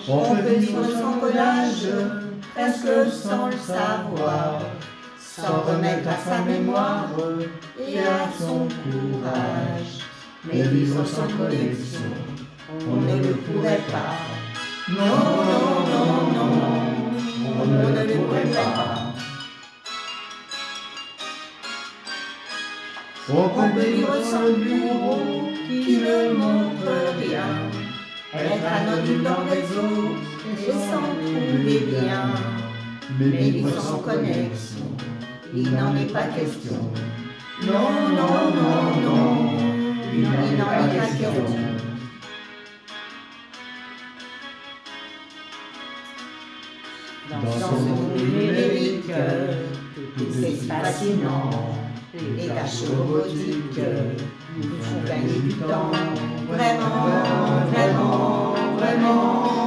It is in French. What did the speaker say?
On peut vivre sans collage, presque sans le savoir, sans remettre à sa mémoire et à son courage. Mais vivre sans connexion, on ne le pourrait pas. Non, non, non, non, on ne le pourrait pas. On peut vivre sans le bureau qui ne montre rien, être anonyme dans le réseau et s'en trouver bien. Mais vivre sans connexion, il n'en est pas question. Non, non, non, non, il n'en est pas question. Dans ce monde numérique, c'est fascinant. Les tâches robotiques nous font gagner du temps. Vraiment, vraiment, vraiment.